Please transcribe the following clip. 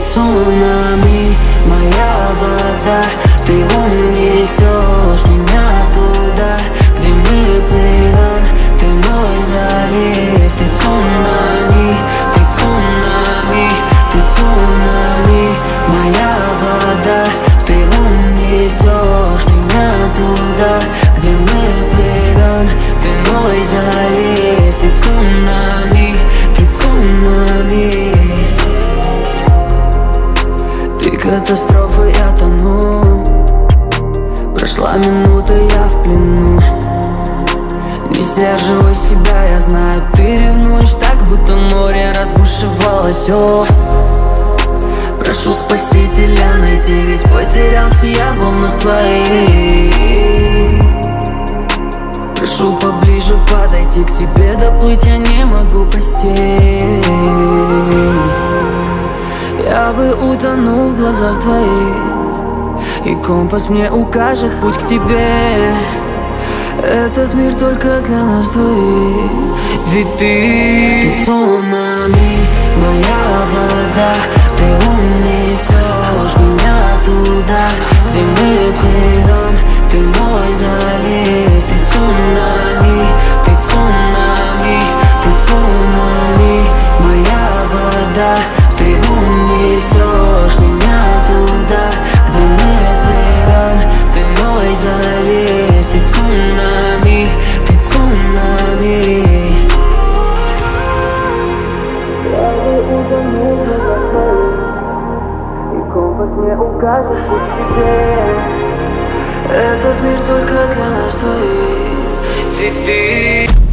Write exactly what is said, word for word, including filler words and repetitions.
цунами, моя вода. Ты унесешь меня туда, где мы плывем. Ты мой залив, ты цунами, ты цунами, ты цунами, моя вода. Ты унесешь меня туда, где мы плывем. Ты мой залив, ты цунами, ты цунами. Ты катастрофа, я тону. Прошла минута, я в плену. Не сдерживай себя, я знаю, ты ревнуешь так, будто море разбушевалось. О, прошу спасителя найти, ведь потерялся я в волнах твоих. Прошу поближе подойти к тебе, доплыть я не могу постичь. Я бы утонул в глазах твоих, и компас мне укажет путь к тебе. Этот мир только для нас двоих. Ведь ты, ты цунами, моя вода. Ты унесешь меня туда, где мы плывем. Ты мой залив, ты цунами, ты цунами, ты цунами, моя вода. Ты унесешь меня туда, где мы плывем. Ты мой залив, ты цунами, ты цунами. Я бы утонул в глазах твоих, и компас мне укажет путь к тебе. Этот мир только для нас двоих. Ведь ты